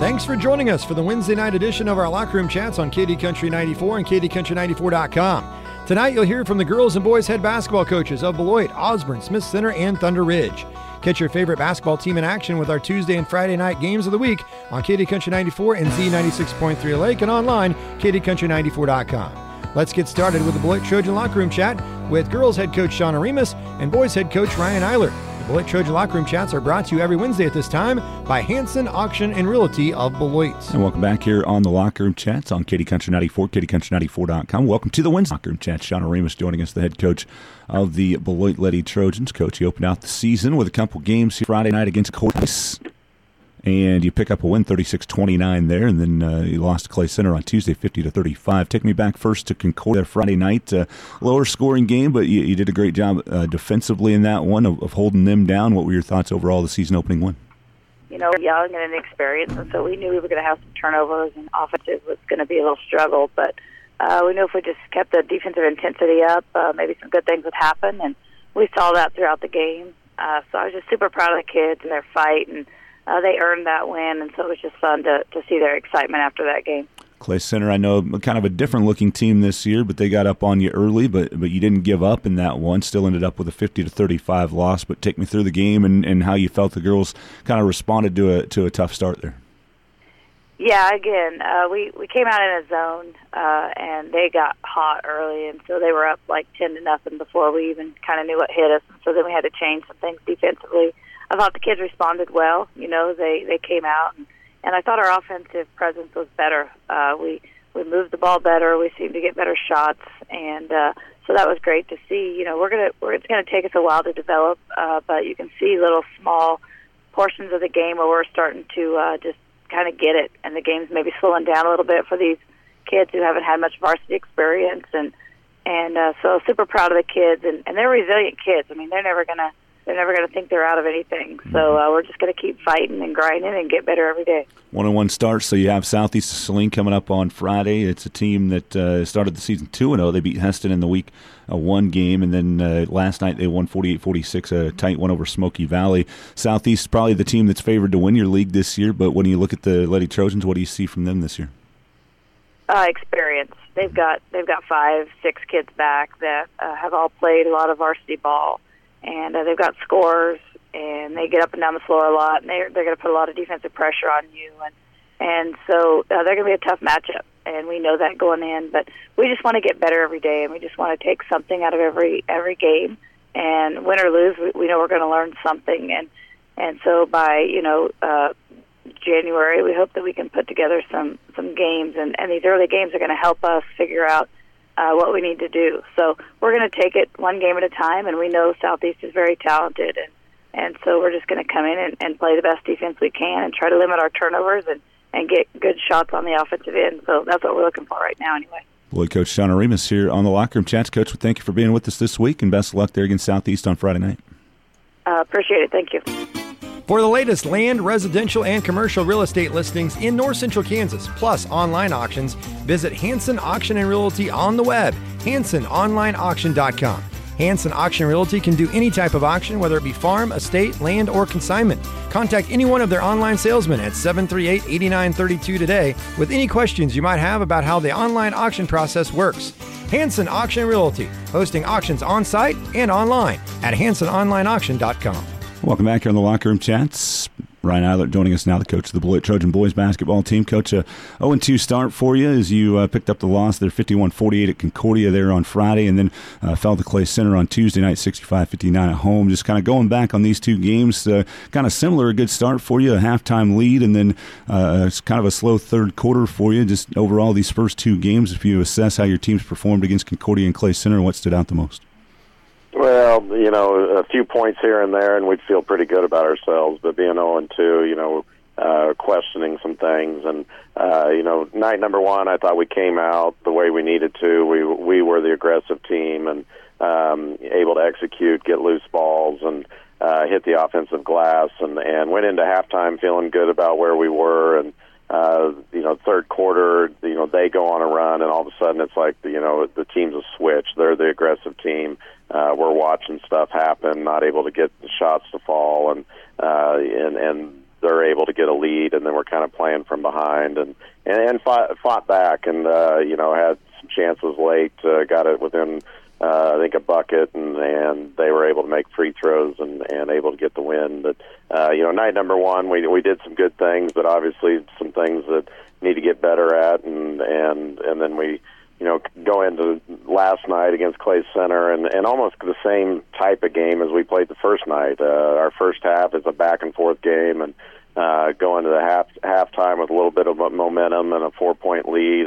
Thanks for joining us for the Wednesday night edition of our Locker Room Chats on KD Country 94 and KDCountry94.com. Tonight you'll hear from the girls and boys head basketball coaches of Beloit, Osborne, Smith Center, and Thunder Ridge. Catch your favorite basketball team in action with our Tuesday and Friday night games of the week on KD Country 94 and Z96.3 Lake and online, KDCountry94.com. Let's get started with the Beloit Trojan Locker Room Chat with girls head coach Shauna Remus and boys head coach Ryan Eiler. The Beloit Trojan Locker Room Chats are brought to you every Wednesday at this time by Hanson Auction and Realty of Beloit. And welcome back here on the Locker Room Chats on KD Country 94, KDCountry94.com. Welcome to the Wednesday Locker Room Chats. Shauna Remus joining us, the head coach of the Beloit Lady Trojans. Coach, you opened out the season with a couple games here Friday night against Cordes, and you pick up a win, 36-29 there, and then you lost to Clay Center on Tuesday, 50-35. Take me back first to Concordia Friday night. Lower scoring game, but you did a great job defensively in that one of holding them down. What were your thoughts overall the season opening one? You know, young and inexperienced, and so we knew we were going to have some turnovers, and offensive was going to be a little struggle, but we knew if we just kept the defensive intensity up, maybe some good things would happen, and we saw that throughout the game. So I was just super proud of the kids and their fight, and they earned that win, and so it was just fun to see their excitement after that game. Clay Center, I know, kind of a different-looking team this year, but they got up on you early, but you didn't give up in that one. Still ended up with a 50-35 loss, but take me through the game and how you felt the girls kind of responded to a tough start there. Yeah, again, we came out in a zone, and they got hot early, and so they were up like 10-0 before we even kind of knew what hit us. And so then we had to change some things defensively. I thought the kids responded well. You know, they came out, and I thought our offensive presence was better. We moved the ball better. We seemed to get better shots, and so that was great to see. You know, it's gonna take us a while to develop, but you can see little small portions of the game where we're starting to just kind of get it, and the game's maybe slowing down a little bit for these kids who haven't had much varsity experience, and so super proud of the kids, and they're resilient kids. I mean, they're never gonna think they're out of anything. So we're just gonna keep fighting and grinding and get better every day. 1-1 start. So you have Southeast Saline coming up on Friday. It's a team that started the season 2-0. They beat Heston in the week one game, and then last night they won 48-46, a tight one over Smoky Valley. Southeast is probably the team that's favored to win your league this year, but when you look at the Lady Trojans, what do you see from them this year? Experience. They've got 5-6 kids back that have all played a lot of varsity ball, and they've got scores, and they get up and down the floor a lot, and they're going to put a lot of defensive pressure on you, and so they're going to be a tough matchup, and we know that going in. But we just want to get better every day, and we just want to take something out of every game, and win or lose, we know we're going to learn something, and so by January, we hope that we can put together some games, and these early games are going to help us figure out what we need to do. So we're going to take it one game at a time, and we know Southeast is very talented, and so we're just going to come in and play the best defense we can and try to limit our turnovers and get good shots on the offensive end. So that's what we're looking for right now anyway. Beloit Coach Shauna Remus here on the Locker Room Chats. Coach, thank you for being with us this week, and best of luck there against Southeast on Friday night. Appreciate it. Thank you. For the latest land, residential, and commercial real estate listings in North Central Kansas, plus online auctions, visit Hanson Auction and Realty on the web, HansonOnlineAuction.com. Hanson Auction Realty can do any type of auction, whether it be farm, estate, land, or consignment. Contact any one of their online salesmen at 738-8932 today with any questions you might have about how the online auction process works. Hanson Auction Realty, hosting auctions on-site and online at HansonOnlineAuction.com. Welcome back here on the Locker Room Chats. Ryan Eilert joining us now, the coach of the Beloit Trojan boys basketball team. Coach, a 0-2 start for you as you picked up the loss there, 51-48 at Concordia there on Friday, and then fell to Clay Center on Tuesday night, 65-59 at home. Just kind of going back on these two games, kind of similar, a good start for you, a halftime lead, and then it's kind of a slow third quarter for you. Just overall, these first two games, if you assess how your teams performed against Concordia and Clay Center, what stood out the most? Well, a few points here and there, and we'd feel pretty good about ourselves. But being 0-2, questioning some things. And, night number one, I thought we came out the way we needed to. We were the aggressive team and able to execute, get loose balls, and hit the offensive glass, and went into halftime feeling good about where we were. And, third quarter, they go on a run, and all of a sudden it's like, the team's a switch. They're the aggressive team. We're watching stuff happen, not able to get the shots to fall, and they're able to get a lead, and then we're kind of playing from behind and fought back, and had some chances late, got it within I think a bucket, and they were able to make free throws and able to get the win. But night number one, we did some good things, but obviously some things that need to get better at, and then we go into last night against Clay Center and almost the same type of game as we played the first night. Our first half is a back and forth game, and go into the halftime with a little bit of momentum and a 4-point lead,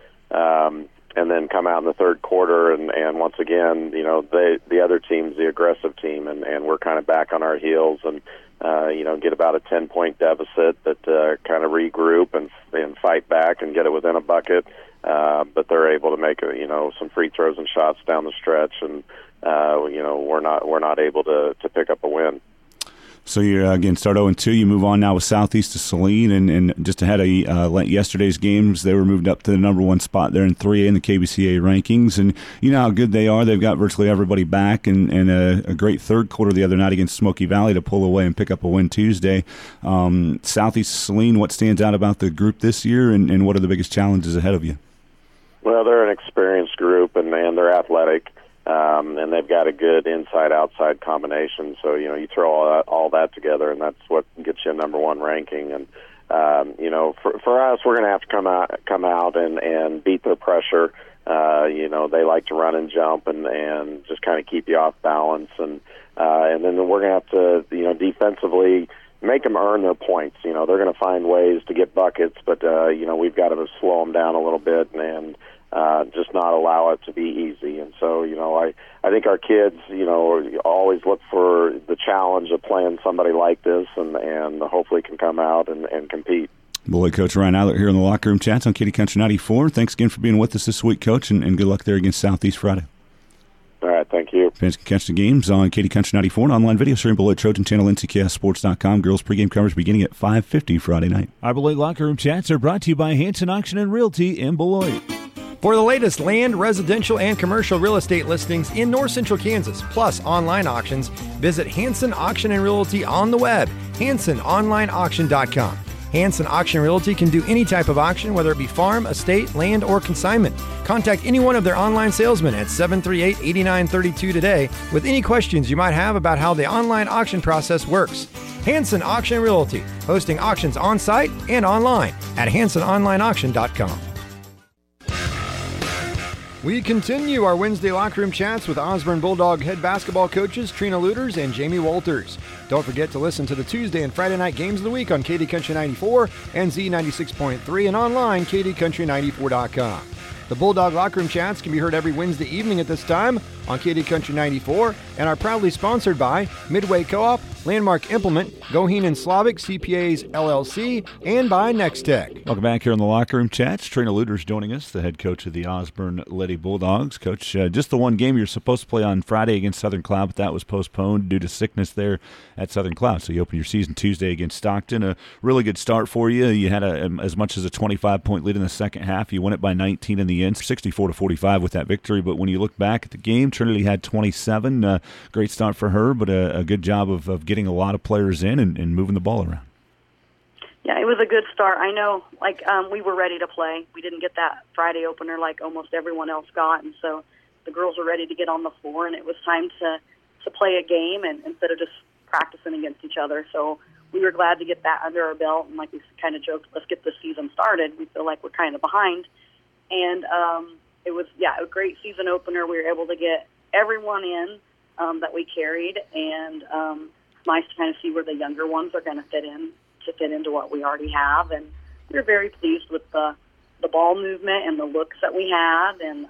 and then come out in the third quarter and once again, the other team's the aggressive team, and we're kind of back on our heels and get about a 10-point deficit, but kind of regroup and fight back and get it within a bucket. But they're able to make some free throws and shots down the stretch, and we're not able to pick up a win. So you again start 0-2. You move on now with Southeast to Saline, and just ahead of yesterday's games, they were moved up to the number one spot there in 3A in the KBCA rankings. And you know how good they are. They've got virtually everybody back, and a great third quarter the other night against Smoky Valley to pull away and pick up a win Tuesday. Southeast to Saline, what stands out about the group this year, and what are the biggest challenges ahead of you? Well, they're an experienced group, and they're athletic. And they've got a good inside-outside combination. So, you throw all that together, and that's what gets you a number one ranking. And, for us, we're going to have to come out and beat their pressure. They like to run and jump and just kind of keep you off balance. And then we're going to have to, defensively make them earn their points. They're going to find ways to get buckets, but, we've got to slow them down a little bit and just not allow it to be easy. And so, I think our kids, always look for the challenge of playing somebody like this and hopefully can come out and compete. Bully Coach Ryan Eilert here in the Locker Room Chats on Katy Country 94. Thanks again for being with us this week, Coach, and good luck there against Southeast Friday. All right, thank you. Fans can catch the games on Katy Country 94 and online video stream below at Trojan Channel, NCKSports.com. Girls pregame coverage beginning at 5:50 Friday night. Our Beloit Locker Room Chats are brought to you by Hanson Auction and Realty in Beloit. For the latest land, residential, and commercial real estate listings in North Central Kansas, plus online auctions, visit Hanson Auction and Realty on the web, hansononlineauction.com. Hanson Auction Realty can do any type of auction, whether it be farm, estate, land, or consignment. Contact any one of their online salesmen at 738-8932 today with any questions you might have about how the online auction process works. Hanson Auction Realty, hosting auctions on-site and online at hansononlineauction.com. We continue our Wednesday locker room chats with Osborne Bulldog head basketball coaches Trina Luters and Jamie Walters. Don't forget to listen to the Tuesday and Friday night games of the week on Katy Country 94 and Z96.3 and online katycountry94.com. The Bulldog locker room chats can be heard every Wednesday evening at this time on Katy Country 94 and are proudly sponsored by Midway Co-op, Landmark Implement, Goheen and Slavic CPAs LLC, and by Nextech. Welcome back here on the Locker Room Chats. Trina Luters joining us, the head coach of the Osborne Lady Bulldogs. Coach, just the one game you're supposed to play on Friday against Southern Cloud, but that was postponed due to sickness there at Southern Cloud. So you opened your season Tuesday against Stockton. A really good start for you. You had as much as a 25-point lead in the second half. You won it by 19 in the end, 64-45 with that victory. But when you look back at the game, Trinity had 27. Great start for her, but a good job of getting a lot of players in and moving the ball around. Yeah, it was a good start. I know, we were ready to play. We didn't get that Friday opener like almost everyone else got, and so the girls were ready to get on the floor, and it was time to play a game and instead of just practicing against each other. So we were glad to get that under our belt, and like we kind of joked, let's get the season started. We feel like we're kind of behind. And it was, a great season opener. We were able to get everyone in that we carried, and it's nice to kind of see where the younger ones are going to fit into what we already have. And we were very pleased with the ball movement and the looks that we had. And,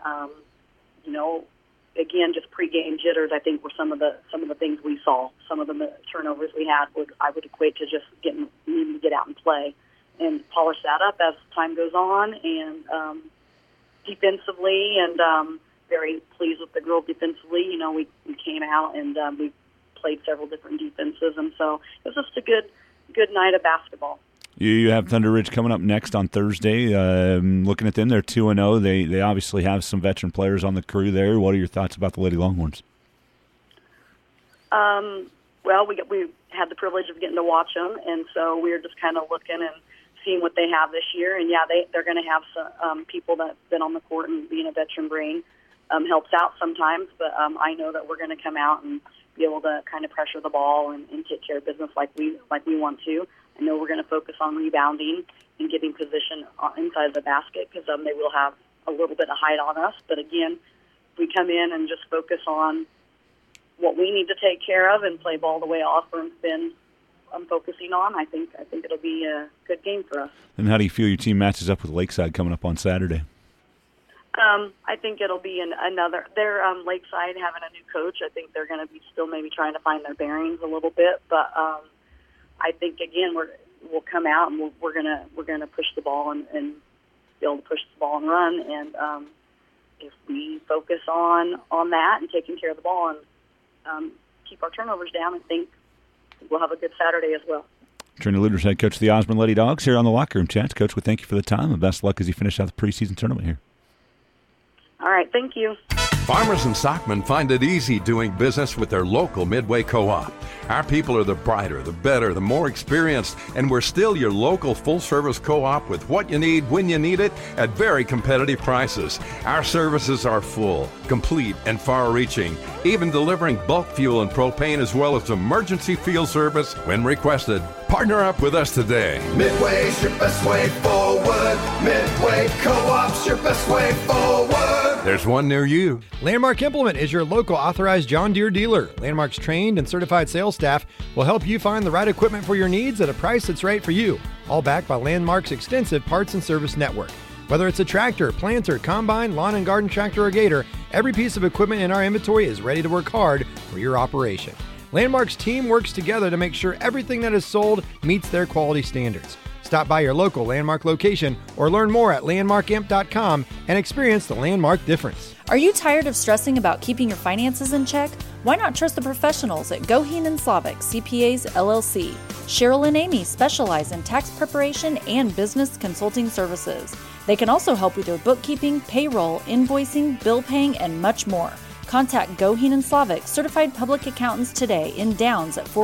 again, just pregame jitters, I think, were some of the things we saw. Some of the turnovers we had I would equate to just needing to get out and play and polish that up as time goes on. And defensively, and very pleased with the girls defensively. We came out and we played several different defenses, and so it was just a good night of basketball. You have Thunder Ridge coming up next on Thursday. Looking at them, they're 2-0. They obviously have some veteran players on the crew there. What are your thoughts about the Lady Longhorns? Well, we had the privilege of getting to watch them, and so we were just kind of looking and seeing what they have this year. And yeah, they're going to have some people that's been on the court, and being a veteran brain helps out sometimes. But I know that we're going to come out and be able to kind of pressure the ball and take care of business like we want to. I know we're going to focus on rebounding and getting position inside the basket, because they will have a little bit of height on us. But again, if we come in and just focus on what we need to take care of and play ball the way Osborne's been focusing on, I think it'll be a good game for us. And how do you feel your team matches up with Lakeside coming up on Saturday? I think it'll be another. They're Lakeside having a new coach. I think they're going to be still maybe trying to find their bearings a little bit, but I think again we'll come out and we're gonna push the ball and be able to push the ball and run. And if we focus on that and taking care of the ball and keep our turnovers down, I think we'll have a good Saturday as well. Trina Lueders, head coach of the Osborne Lady Dogs, here on the Locker Room Chats. Coach, we thank you for the time, and best of luck as you finish out the preseason tournament here. All right, thank you. Farmers and stockmen find it easy doing business with their local Midway Co-op. Our people are the brighter, the better, the more experienced, and we're still your local full-service co-op with what you need when you need it at very competitive prices. Our services are full, complete, and far-reaching, even delivering bulk fuel and propane as well as emergency field service when requested. Partner up with us today. Midway's your best way forward. Midway Co-op's your best way forward. There's one near you. Landmark Implement is your local authorized John Deere dealer. Landmark's trained and certified sales staff will help you find the right equipment for your needs at a price that's right for you. All backed by Landmark's extensive parts and service network. Whether it's a tractor, planter, combine, lawn and garden tractor, or gator, every piece of equipment in our inventory is ready to work hard for your operation. Landmark's team works together to make sure everything that is sold meets their quality standards. Stop by your local Landmark location or learn more at landmarkimp.com and experience the Landmark difference. Are you tired of stressing about keeping your finances in check? Why not trust the professionals at Goheen & Slavic CPAs LLC? Cheryl and Amy specialize in tax preparation and business consulting services. They can also help with your bookkeeping, payroll, invoicing, bill paying, and much more. Contact Goheen & Slavic certified public accountants today in Downs at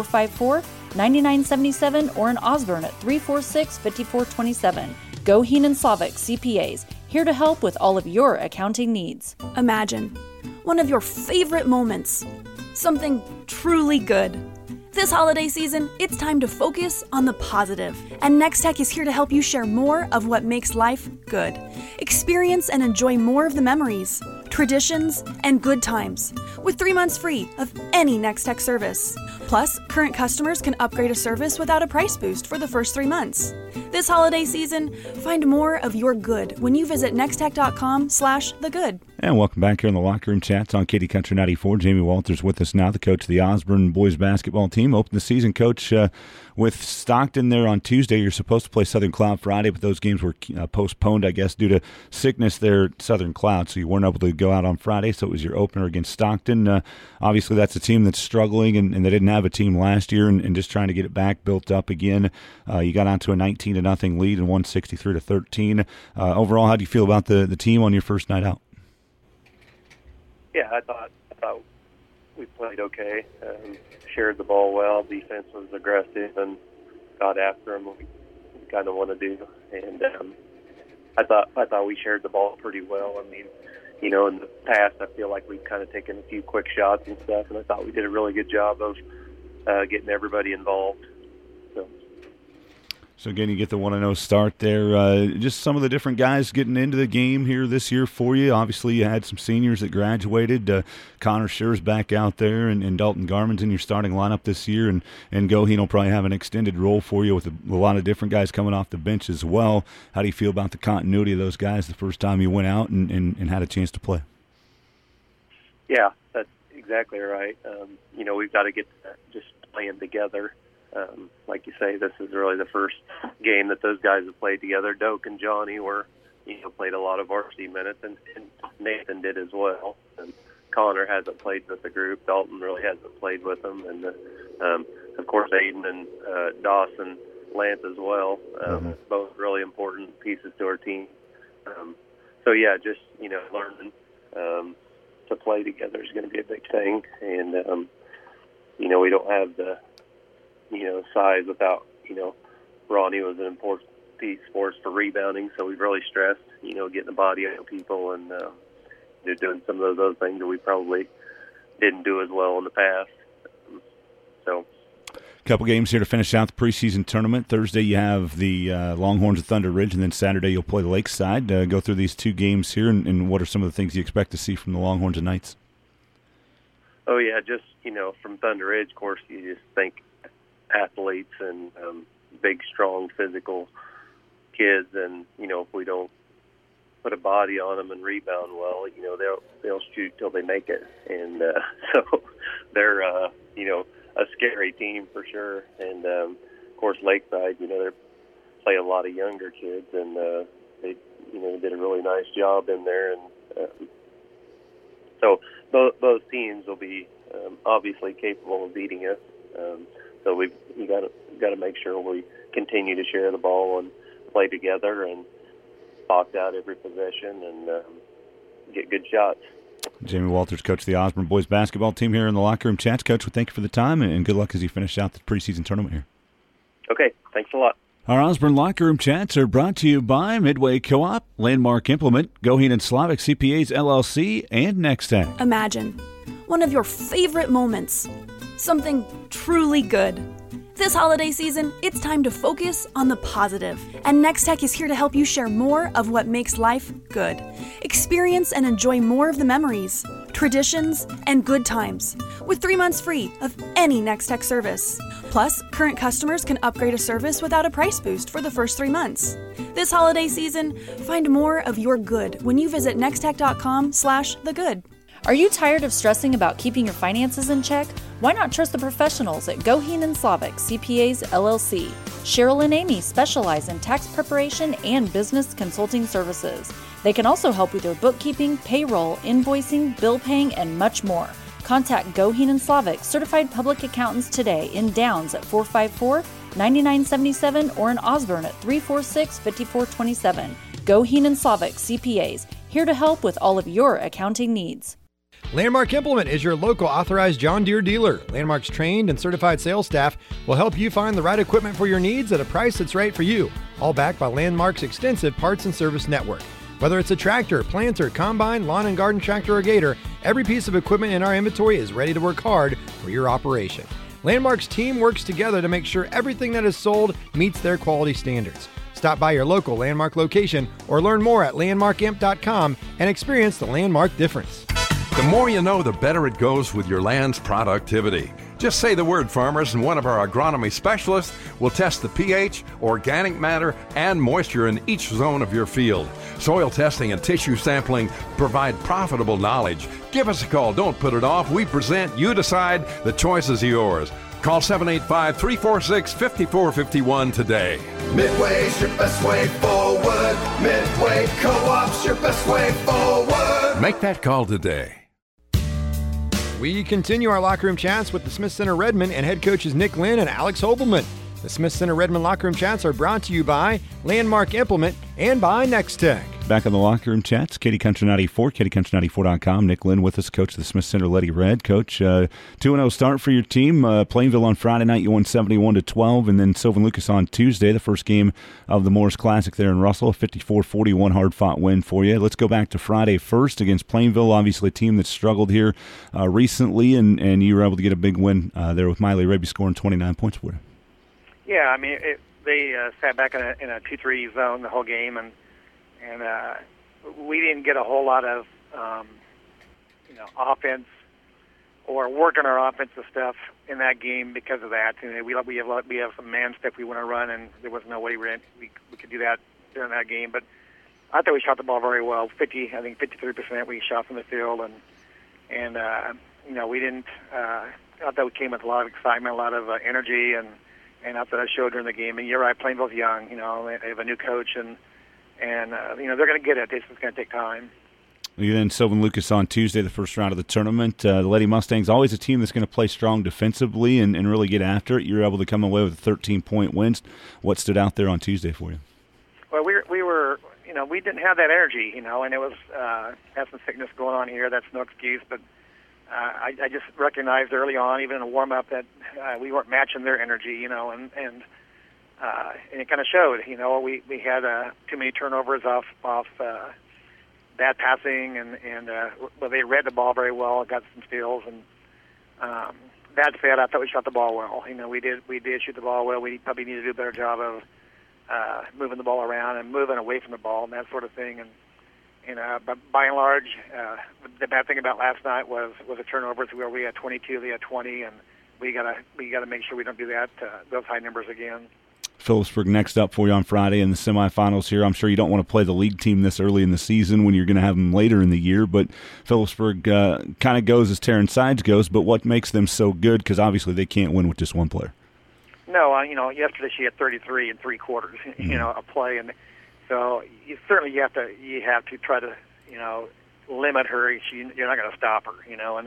454-9977 or in Osborne at 346-5427. Goheen & Slavic CPAs, here to help with all of your accounting needs. Imagine one of your favorite moments, something truly good. This holiday season, it's time to focus on the positive, and Nextech is here to help you share more of what makes life good. Experience and enjoy more of the memories, traditions, and good times with 3 months free of any Nextech service. Plus, current customers can upgrade a service without a price boost for the first 3 months. This holiday season, find more of your good when you visit nextech.com/thegood. And welcome back here in the Locker Room Chats on Katy Country 94. Jamie Walters with us now, the coach of the Osborne boys basketball team. Opened the season, Coach, with Stockton there on Tuesday. You're supposed to play Southern Cloud Friday, but those games were postponed, I guess, due to sickness there at Southern Cloud, so you weren't able to go out on Friday, so it was your opener against Stockton. Obviously, that's a team that's struggling, and they didn't have a team last year, and just trying to get it back, built up again. You got onto a 19-0 lead and won 63-13. Overall, how do you feel about the team on your first night out? Yeah, I thought we played okay. Shared the ball well. Defense was aggressive and got after them. We kind of want to do. And I thought we shared the ball pretty well. I mean, you know, in the past, I feel like we've kind of taken a few quick shots and stuff, and I thought we did a really good job of getting everybody involved. So again, you get the 1-0 start there. Just some of the different guys getting into the game here this year for you. Obviously, you had some seniors that graduated. Connor Scher's back out there, and Dalton Garman's in your starting lineup this year. And Goheen will probably have an extended role for you with a lot of different guys coming off the bench as well. How do you feel about the continuity of those guys the first time you went out and had a chance to play? Yeah, that's exactly right. You know, we've got to get just playing together. Like you say, this is really the first game that those guys have played together. Doak and Johnny played a lot of varsity minutes, and Nathan did as well. And Connor hasn't played with the group. Dalton really hasn't played with them, and of course Aiden and Dawson, Lance as well. Both really important pieces to our team. So yeah, just learning to play together is going to be a big thing, and we don't have the size without, Ronnie was an important piece for us for rebounding. So we've really stressed, getting the body on people and doing some of those things that we probably didn't do as well in the past. So. Couple games here to finish out the preseason tournament. Thursday you have the Longhorns of Thunder Ridge, and then Saturday you'll play the Lakeside. Go through these two games here, and what are some of the things you expect to see from the Longhorns and Knights? Oh, yeah, just, from Thunder Ridge, of course, you just think athletes and big, strong, physical kids, and, if we don't put a body on them and rebound well, they'll shoot till they make it. And so they're, a scary team for sure. And, of course, Lakeside, they play a lot of younger kids, and they, did a really nice job in there. And so those teams will be obviously capable of beating us. So we got to make sure we continue to share the ball and play together and box out every possession and get good shots. Jamie Walters, coach of the Osborne boys basketball team here in the Locker Room Chats. Coach, we thank you for the time, and good luck as you finish out the preseason tournament here. Okay, thanks a lot. Our Osborne Locker Room Chats are brought to you by Midway Co-op, Landmark Implement, Goheen and Slavic CPAs LLC, and Nextech. Imagine one of your favorite moments, something truly good. This holiday season, it's time to focus on the positive. And Nextech is here to help you share more of what makes life good. Experience and enjoy more of the memories, traditions, and good times with 3 months free of any Nextech service. Plus, current customers can upgrade a service without a price boost for the first 3 months. This holiday season, find more of your good when you visit nextech.com/thegood. Are you tired of stressing about keeping your finances in check? Why not trust the professionals at Goheen and Slavic CPAs LLC? Cheryl and Amy specialize in tax preparation and business consulting services. They can also help with your bookkeeping, payroll, invoicing, bill paying, and much more. Contact Goheen and Slavic certified public accountants today in Downs at 454-9977 or in Osborne at 346-5427. Goheen and Slavic CPAs, here to help with all of your accounting needs. Landmark Implement is your local authorized John Deere dealer. Landmark's trained and certified sales staff will help you find the right equipment for your needs at a price that's right for you, all backed by Landmark's extensive parts and service network. Whether it's a tractor, planter, combine, lawn and garden tractor, or gator, every piece of equipment in our inventory is ready to work hard for your operation. Landmark's team works together to make sure everything that is sold meets their quality standards. Stop by your local Landmark location or learn more at landmarkimp.com and experience the Landmark difference. The more you know, the better it goes with your land's productivity. Just say the word, farmers, and one of our agronomy specialists will test the pH, organic matter, and moisture in each zone of your field. Soil testing and tissue sampling provide profitable knowledge. Give us a call. Don't put it off. We present, you decide. The choice is yours. Call 785-346-5451 today. Midway's your best way forward. Midway Co-op's your best way forward. Make that call today. We continue our locker room chats with the Smith Center Redmond and head coaches Nick Lynn and Alex Hobelman. The Smith Center Redmond locker room chats are brought to you by Landmark Implement and by Nextech. Back on the locker room chats, Katy Country 94, KatyCountry94.com. Nick Lynn with us, coach of the Smith Center Lady Red. Coach, 2-0 start for your team. Plainville on Friday night, you won 71-12, and then Sylvan Lucas on Tuesday, the first game of the Morris Classic there in Russell, a 54-41 hard-fought win for you. Let's go back to Friday first against Plainville, obviously a team that's struggled here recently, and you were able to get a big win there with Miley Raby scoring 29 points for you. Yeah, I mean, they sat back in a 2-3 zone the whole game, and we didn't get a whole lot of offense or work on our offensive stuff in that game because of that. And we have some man stuff we want to run, and there was no way we could do that during that game. But I thought we shot the ball very well. 53% we shot from the field, and we didn't. I thought we came with a lot of excitement, a lot of energy, and I thought I showed during the game. And you're right, Plainville's young. They have a new coach, and they're going to get it. This is going to take time. You then Sylvan Lucas on Tuesday, the first round of the tournament. The Lady Mustangs, always a team that's going to play strong defensively and really get after it. You were able to come away with a 13-point win. What stood out there on Tuesday for you? Well, we were, we didn't have that energy, and it was had some sickness going on here. That's no excuse, but I just recognized early on, even in a warm-up, that we weren't matching their energy, and it kind of showed. We had too many turnovers off bad passing, and they read the ball very well, got some steals, and that said, I thought we shot the ball well. We did shoot the ball well. We probably need to do a better job of moving the ball around and moving away from the ball and that sort of thing. But by and large, the bad thing about last night was the turnovers, where we had 22, they had 20, and we gotta make sure we don't do that those high numbers again. Phillipsburg next up for you on Friday in the semifinals here. I'm sure you don't want to play the league team this early in the season when you're going to have them later in the year, but Phillipsburg kind of goes as Terran Sides goes, but what makes them so good? Because obviously they can't win with just one player. No, yesterday she had 33 and 3/4, a play, and so certainly you have to try to, limit her. You're not going to stop her, and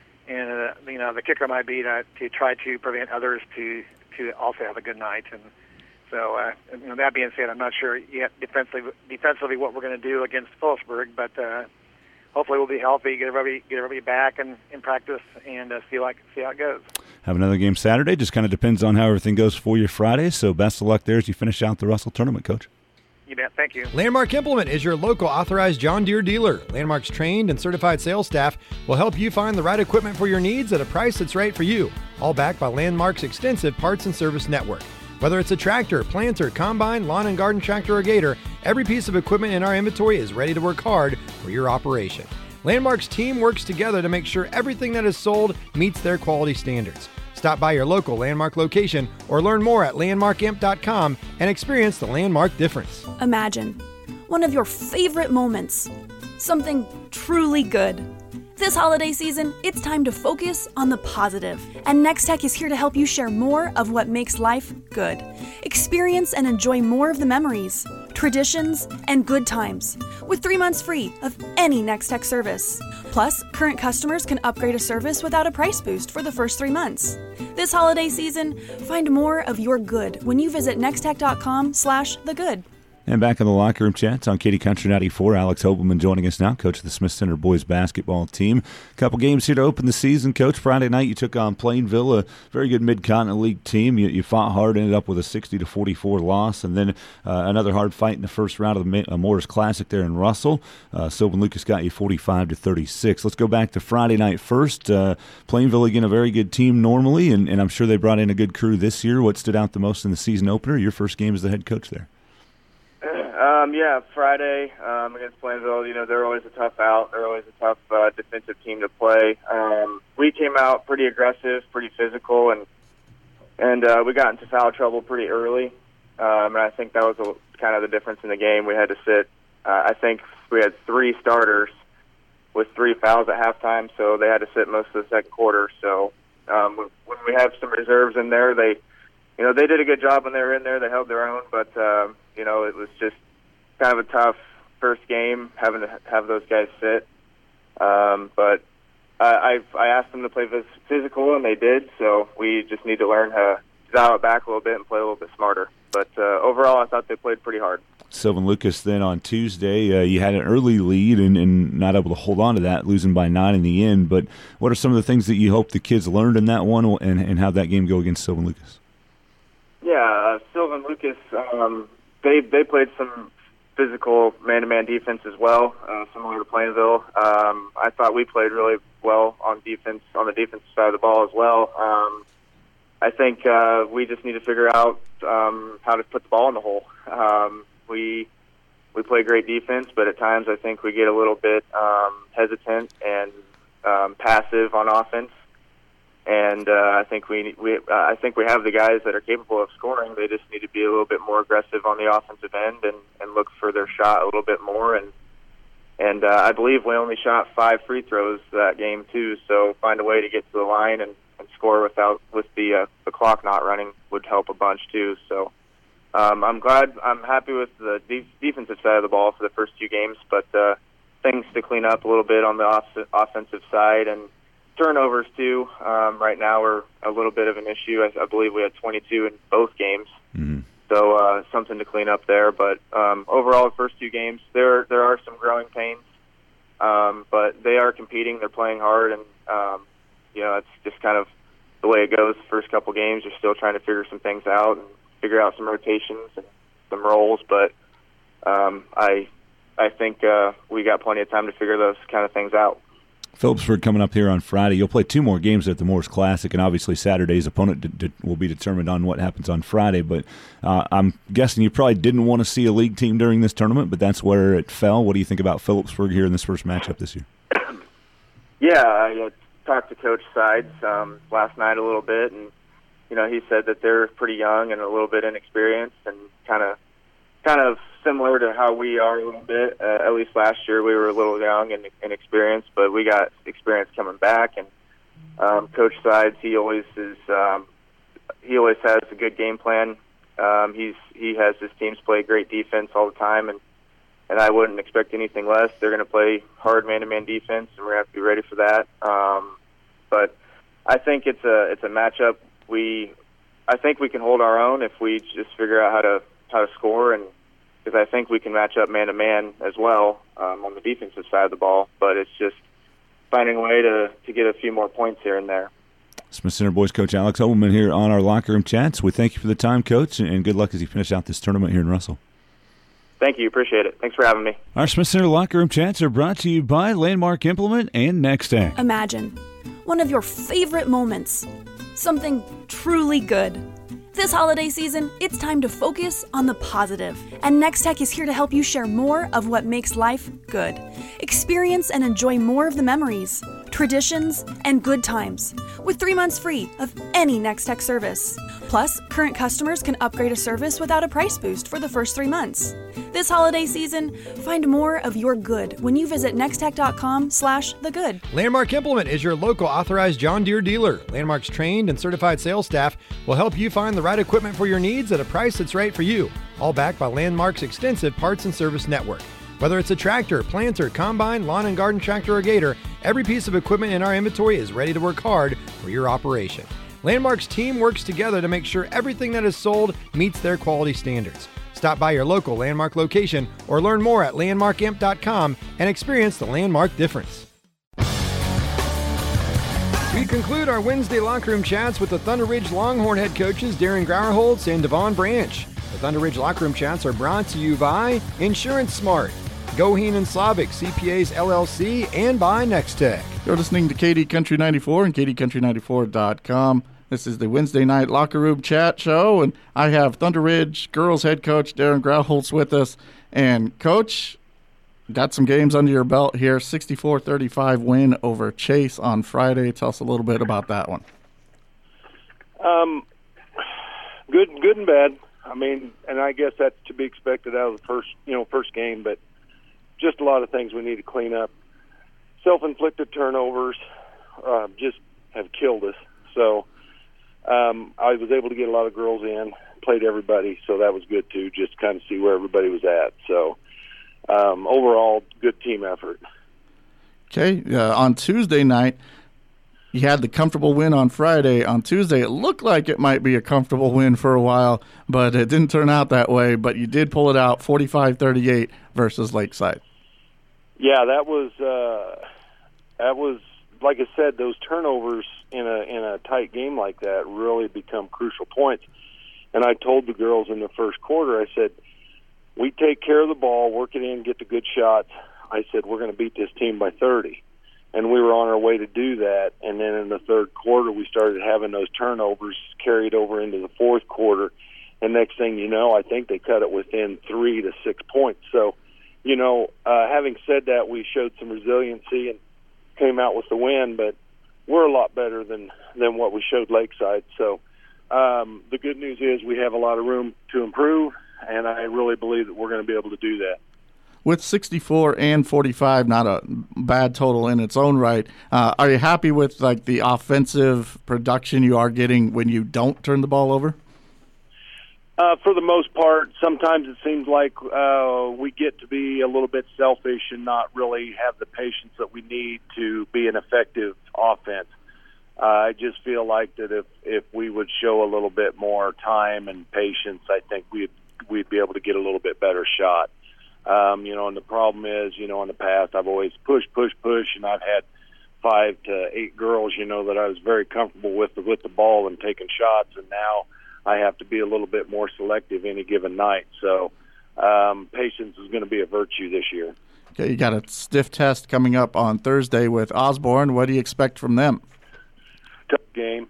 the kicker might be to try to prevent others to also have a good night. And so, that being said, I'm not sure yet defensively what we're going to do against Phillipsburg, but hopefully we'll be healthy, get everybody back in practice, and see how it goes. Have another game Saturday. Just kind of depends on how everything goes for you Friday. So best of luck there as you finish out the Russell tournament, Coach. You bet. Thank you. Landmark Implement is your local authorized John Deere dealer. Landmark's trained and certified sales staff will help you find the right equipment for your needs at a price that's right for you. All backed by Landmark's extensive parts and service network. Whether it's a tractor, planter, combine, lawn and garden tractor, or gator, every piece of equipment in our inventory is ready to work hard for your operation. Landmark's team works together to make sure everything that is sold meets their quality standards. Stop by your local Landmark location or learn more at landmarkimp.com and experience the Landmark difference. Imagine one of your favorite moments, something truly good. This holiday season, it's time to focus on the positive. And Next Tech is here to help you share more of what makes life good. Experience and enjoy more of the memories, traditions, and good times with 3 months free of any Next Tech service. Plus, current customers can upgrade a service without a price boost for the first 3 months. This holiday season, find more of your good when you visit nexttech.com/thegood. And back in the locker room chats on Katy Country 94, Alex Hobelman joining us now, coach of the Smith Center boys basketball team. A couple games here to open the season, Coach. Friday night you took on Plainville, a very good Mid-Continent League team. You fought hard, ended up with a 60-44 loss, and then another hard fight in the first round of the Morris Classic there in Russell. Sylvan Lucas got you 45-36. Let's go back to Friday night first. Plainville, again, a very good team normally, and I'm sure they brought in a good crew this year. What stood out the most in the season opener? Your first game as the head coach there. Friday against Plainville, they're always a tough out. They're always a tough defensive team to play. We came out pretty aggressive, pretty physical, and we got into foul trouble pretty early. And I think that was kind of the difference in the game. We had to sit, I think we had 3 starters with 3 fouls at halftime, so they had to sit most of the second quarter. So when we have some reserves in there, they did a good job when they were in there. They held their own, but it was just kind of a tough first game having to have those guys sit. But I asked them to play physical, and they did. So we just need to learn how to dial it back a little bit and play a little bit smarter. But overall, I thought they played pretty hard. Sylvan Lucas then on Tuesday, you had an early lead and not able to hold on to that, losing by 9 in the end. But what are some of the things that you hope the kids learned in that one, and how'd that game go against Sylvan Lucas? Yeah, Sylvan Lucas, they played some physical man-to-man defense as well, similar to Plainville. I thought we played really well on defense, on the defensive side of the ball as well. I think we just need to figure out how to put the ball in the hole. We play great defense, but at times I think we get a little bit hesitant and passive on offense. And I think we have the guys that are capable of scoring. They just need to be a little bit more aggressive on the offensive end and look for their shot a little bit more. And I believe we only shot 5 free throws that game too. So find a way to get to the line and score with the clock not running would help a bunch too. So I'm happy with the defensive side of the ball for the first 2 games, but things to clean up a little bit on the offensive side. And turnovers too. Right now we're a little bit of an issue. I believe we had 22 in both games, so something to clean up there. But overall, the first 2 games there are some growing pains, but they are competing. They're playing hard, It's just kind of the way it goes. First couple games, you're still trying to figure some things out and figure out some rotations and some roles, but I think we got plenty of time to figure those kind of things out. Phillipsburg coming up here on Friday. You'll play 2 more games at the Morris Classic, and obviously Saturday's opponent will be determined on what happens on Friday. But I'm guessing you probably didn't want to see a league team during this tournament, but that's where it fell. What do you think about Phillipsburg here in this first matchup this year? Yeah, I talked to Coach Sides last night a little bit, and he said that they're pretty young and a little bit inexperienced, and kind of similar to how we are a little bit. At least last year we were a little young and inexperienced, but we got experience coming back. And Coach Sides, he always has a good game plan. He has his teams play great defense all the time, and I wouldn't expect anything less. They're going to play hard man-to-man defense, and we're going to have to be ready for that. But I think it's a matchup. I think we can hold our own if we just figure out how to score, and because I think we can match up man-to-man as well on the defensive side of the ball. But it's just finding a way to get a few more points here and there. Smith Center boys coach Alex Obelman here on our Locker Room Chats. We thank you for the time, Coach, and good luck as you finish out this tournament here in Russell. Thank you. Appreciate it. Thanks for having me. Our Smith Center Locker Room Chats are brought to you by Landmark Implement and Next-Tech. Imagine one of your favorite moments. Something truly good. This holiday season, it's time to focus on the positive. And Next-Tech is here to help you share more of what makes life good. Experience and enjoy more of the memories, traditions, and good times with 3 months free of any Next-Tech service. Plus, current customers can upgrade a service without a price boost for the first 3 months. This holiday season, find more of your good when you visit nexttech.com/thegood. Landmark Implement is your local authorized John Deere dealer. Landmark's trained and certified sales staff will help you find the right equipment for your needs at a price that's right for you, all backed by Landmark's extensive parts and service network. Whether it's a tractor, planter, combine, lawn and garden tractor, or gator, every piece of equipment in our inventory is ready to work hard for your operation. Landmark's team works together to make sure everything that is sold meets their quality standards. Stop by your local Landmark location or learn more at landmarkimp.com and experience the Landmark difference. We conclude our Wednesday locker room chats with the Thunder Ridge Longhorn head coaches Darren Grauerholtz and Devon Branch. The Thunder Ridge locker room chats are brought to you by Insurance Smart, Goheen and Slavic CPAs LLC, and by Next-Tech. You're listening to KD Country 94 and KDCountry94.com. This is the Wednesday night locker room chat show, and I have Thunder Ridge girls head coach Darren Grauerholtz with us. And, Coach, got some games under your belt here. 64-35 win over Chase on Friday. Tell us a little bit about that one. Good and bad. I mean, and I guess that's to be expected out of the first game, but just a lot of things we need to clean up. Self-inflicted turnovers just have killed us. So I was able to get a lot of girls in, played everybody, so that was good too, just kind of see where everybody was at. So overall, good team effort. Okay, on Tuesday night, you had the comfortable win on Friday. On Tuesday, it looked like it might be a comfortable win for a while, but it didn't turn out that way. But you did pull it out 45-38 versus Lakeside. Yeah, that was like I said, those turnovers in a tight game like that really become crucial points. And I told the girls in the first quarter, I said, we take care of the ball, work it in, get the good shots. I said, we're going to beat this team by 30. And we were on our way to do that. And then in the third quarter, we started having those turnovers carried over into the fourth quarter. And next thing you know, I think they cut it within 3 to 6 points. So, having said that, we showed some resiliency and came out with the win, but we're a lot better than what we showed Lakeside. So the good news is we have a lot of room to improve, and I really believe that we're going to be able to do that. With 64 and 45, not a bad total in its own right, are you happy with the offensive production you are getting when you don't turn the ball over? For the most part, sometimes it seems like we get to be a little bit selfish and not really have the patience that we need to be an effective offense. I just feel like that if we would show a little bit more time and patience, I think we'd be able to get a little bit better shot. And the problem is, in the past I've always pushed, and I've had 5 to 8 girls, that I was very comfortable with the ball and taking shots, and now I have to be a little bit more selective any given night. So patience is going to be a virtue this year. Okay, you got a stiff test coming up on Thursday with Osborne. What do you expect from them? Tough game.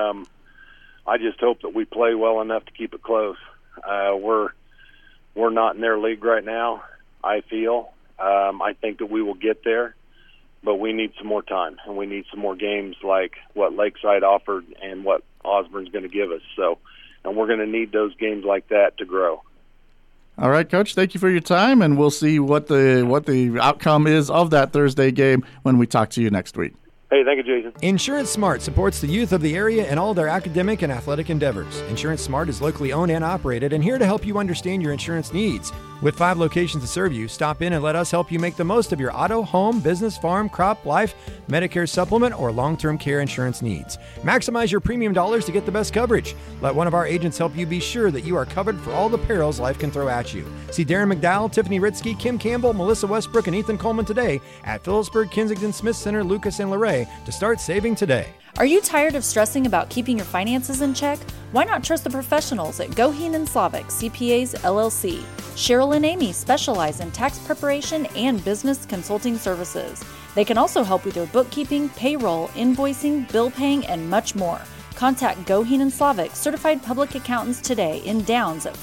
I just hope that we play well enough to keep it close. We're not in their league right now, I feel. I think that we will get there, but we need some more time, and we need some more games like what Lakeside offered and what Osborne's going to give us. And we're going to need those games like that to grow. All right, Coach, thank you for your time, and we'll see what the outcome is of that Thursday game when we talk to you next week. Hey, thank you, Jason. Insurance Smart supports the youth of the area in all their academic and athletic endeavors. Insurance Smart is locally owned and operated and here to help you understand your insurance needs. With 5 locations to serve you, stop in and let us help you make the most of your auto, home, business, farm, crop, life, Medicare supplement, or long-term care insurance needs. Maximize your premium dollars to get the best coverage. Let one of our agents help you be sure that you are covered for all the perils life can throw at you. See Darren McDowell, Tiffany Ritzky, Kim Campbell, Melissa Westbrook, and Ethan Coleman today at Phillipsburg, Kensington, Smith Center, Lucas, and Luray to start saving today. Are you tired of stressing about keeping your finances in check? Why not trust the professionals at Goheen & Slavic CPAs LLC? Cheryl and Amy specialize in tax preparation and business consulting services. They can also help with your bookkeeping, payroll, invoicing, bill paying, and much more. Contact Goheen & Slavic certified public accountants today in Downs at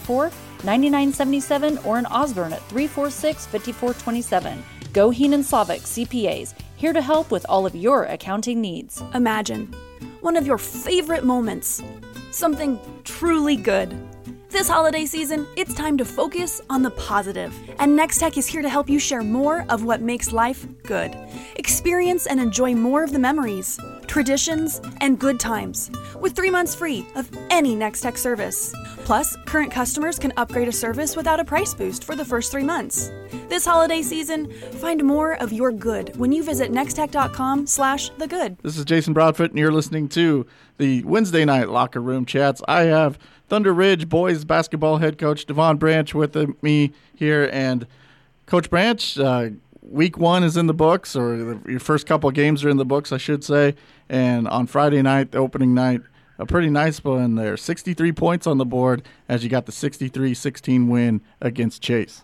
454-9977 or in Osborne at 346-5427. Goheen & Slavic CPAs, here to help with all of your accounting needs. Imagine one of your favorite moments. Something truly good. This holiday season, it's time to focus on the positive. And Next Tech is here to help you share more of what makes life good. Experience and enjoy more of the memories, traditions, and good times with 3 months free of any Next Tech service. Plus, current customers can upgrade a service without a price boost for the first 3 months. This holiday season, find more of your good when you visit nexttech.com/thegood. This is Jason Broadfoot, and you're listening to the Wednesday Night Locker Room Chats. I have Thunder Ridge boys basketball head coach Devon Branch with me here. And Coach Branch, week 1 is in the books, or your first couple of games are in the books, I should say. And on Friday night, the opening night, a pretty nice one there. 63 points on the board as you got the 63-16 win against Chase.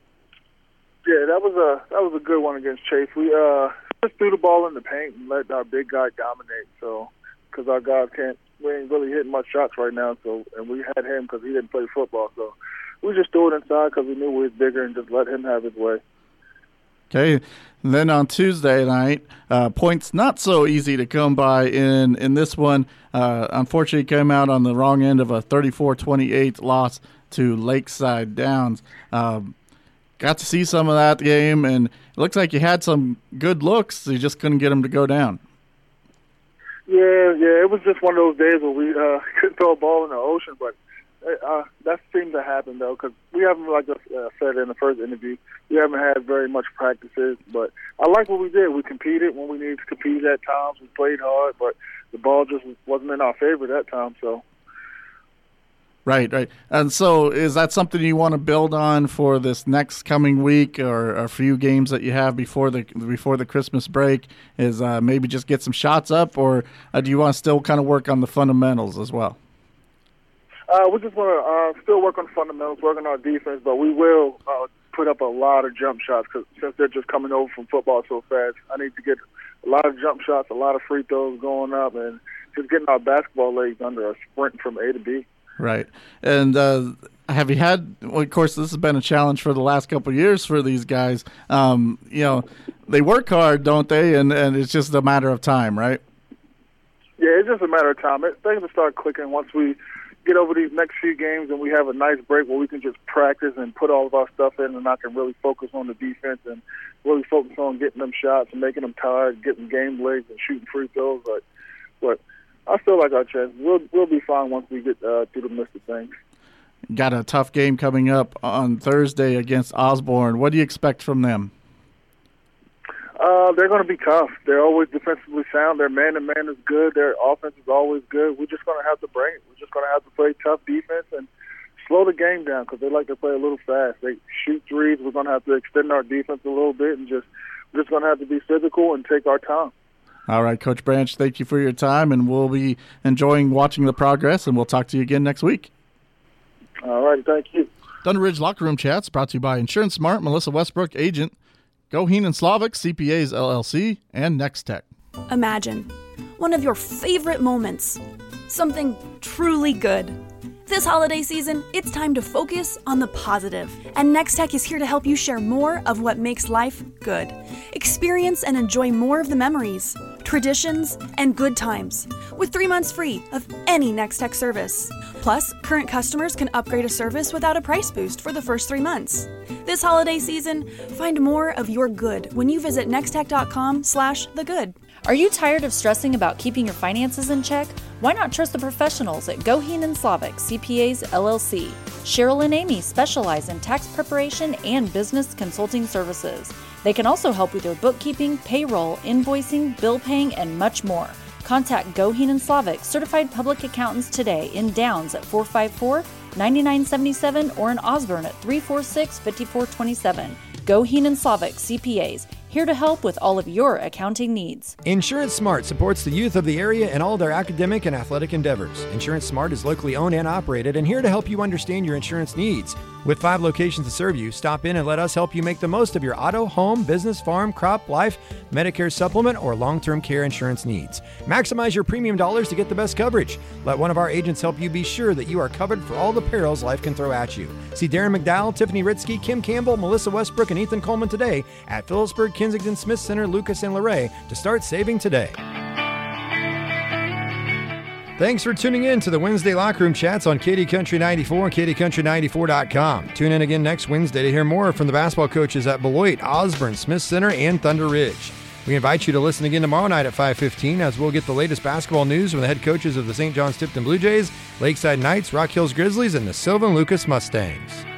Yeah, that was a good one against Chase. We just threw the ball in the paint and let our big guy dominate. So, because our guys we ain't really hitting much shots right now. So, and we had him because he didn't play football. So, we just threw it inside because we knew we was bigger and just let him have his way. Okay, and then on Tuesday night, points not so easy to come by in this one. Unfortunately, came out on the wrong end of a 34-28 loss to Lakeside Downs. Got to see some of that game, and it looks like you had some good looks. You just couldn't get them to go down. Yeah, it was just one of those days where we couldn't throw a ball in the ocean, but that seemed to happen, though, because we haven't, like I said in the first interview, we haven't had very much practices, but I like what we did. We competed when we needed to compete at times. We played hard, but the ball just wasn't in our favor that time, so. Right. And so is that something you want to build on for this next coming week or a few games that you have before the Christmas break, is maybe just get some shots up, or do you want to still kind of work on the fundamentals as well? We just want to still work on fundamentals, work on our defense, but we will put up a lot of jump shots because since they're just coming over from football so fast, I need to get a lot of jump shots, a lot of free throws going up, and just getting our basketball legs under a sprint from A to B. Right. And have you had, well, of course, this has been a challenge for the last couple of years for these guys. They work hard, don't they? And it's just a matter of time, right? Yeah, it's just a matter of time. Things will start clicking once we get over these next few games and we have a nice break where we can just practice and put all of our stuff in, and I can really focus on the defense and really focus on getting them shots and making them tired, getting game legs and shooting free throws. But I feel like our chance. We'll be fine once we get through the midst of things. Got a tough game coming up on Thursday against Osborne. What do you expect from them? They're going to be tough. They're always defensively sound. Their man-to-man is good. Their offense is always good. We're just going to have to bring it. We're just going to have to play tough defense and slow the game down because they like to play a little fast. They shoot threes. We're going to have to extend our defense a little bit and we're just going to have to be physical and take our time. All right, Coach Branch, thank you for your time, and we'll be enjoying watching the progress, and we'll talk to you again next week. All right, thank you. Thunder Ridge Locker Room Chats brought to you by Insurance Smart, Melissa Westbrook, agent, Goheen and Slavic, CPAs, LLC, and Next Tech. Imagine one of your favorite moments, something truly good. This holiday season, it's time to focus on the positive. And Next Tech is here to help you share more of what makes life good. Experience and enjoy more of the memories, traditions, and good times with 3 months free of any Next Tech service. Plus, current customers can upgrade a service without a price boost for the first 3 months. This holiday season, find more of your good when you visit nexttech.com/thegood. Are you tired of stressing about keeping your finances in check? Why not trust the professionals at Goheen and Slavic, CPAs, LLC? Cheryl and Amy specialize in tax preparation and business consulting services. They can also help with your bookkeeping, payroll, invoicing, bill paying, and much more. Contact Goheen and Slavic, certified public accountants today in Downs at 454-9977 or in Osborne at 346-5427. Goheen and Slavic, CPAs, here to help with all of your accounting needs. Insurance Smart supports the youth of the area in all their academic and athletic endeavors. Insurance Smart is locally owned and operated and here to help you understand your insurance needs. With 5 locations to serve you, stop in and let us help you make the most of your auto, home, business, farm, crop, life, Medicare supplement, or long-term care insurance needs. Maximize your premium dollars to get the best coverage. Let one of our agents help you be sure that you are covered for all the perils life can throw at you. See Darren McDowell, Tiffany Ritzky, Kim Campbell, Melissa Westbrook, and Ethan Coleman today at Phillipsburg, Kensington, Smith Center, Lucas, and Luray to start saving today. Thanks for tuning in to the Wednesday Locker Room Chats on KD Country 94 and KDCountry94.com. Tune in again next Wednesday to hear more from the basketball coaches at Beloit, Osborne, Smith Center, and Thunder Ridge. We invite you to listen again tomorrow night at 5:15 as we'll get the latest basketball news from the head coaches of the St. John's Tipton Blue Jays, Lakeside Knights, Rock Hills Grizzlies, and the Sylvan Lucas Mustangs.